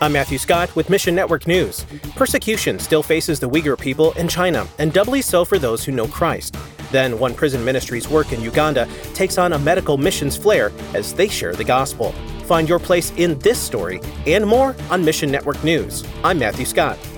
I'm Matthew Scott with Mission Network News. Persecution still faces the Uyghur people in China, and doubly so for those who know Christ. Then, one prison ministry's work in Uganda takes on a medical missions flair as they share the gospel. Find your place in this story and more on Mission Network News. I'm Matthew Scott.